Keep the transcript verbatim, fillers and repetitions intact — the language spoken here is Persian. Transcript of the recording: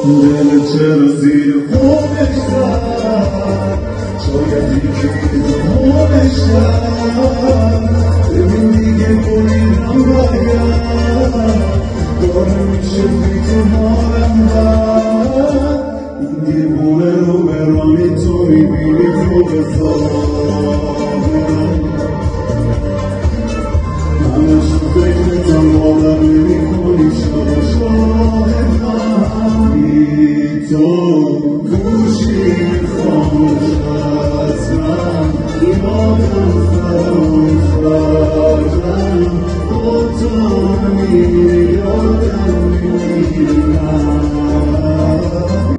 دل چرا زیر خودش زد شاید یکی خودش زد ببین دیگه بریدم باید داره میشه بی تو حالم بد این دیوونه رو برانی تو میبینی تو بزار همش تو فکرتم باور نمی کنی شما شاهدم بی تو گوشی خاموش هستم ایمانم فراموش کردم با تو میری